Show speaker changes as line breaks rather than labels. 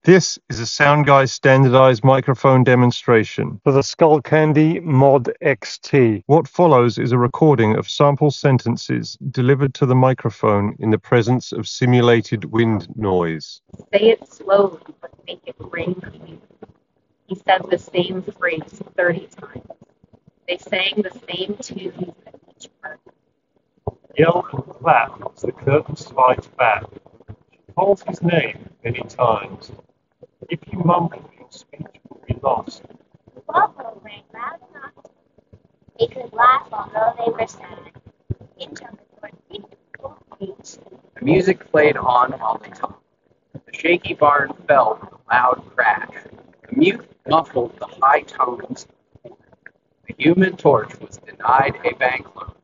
This is a Soundguy standardized microphone demonstration for the Skullcandy Mod XT. What follows is a recording of sample sentences delivered to the microphone in the presence of simulated wind noise.
Say it slowly, but make it ring clean. He said the same phrase 30 times. They sang the same tunes at each part.
Yell and clap as the curtain slides back. She calls his name many times. If you mumble, your speech will be lost.
Buffalo rang loud enough they could laugh although they were sad. Into the beach.
The music played on while they talked. The shaky barn fell with a loud crash. The mute muffled the high tones. The Human Torch was denied a bank loan.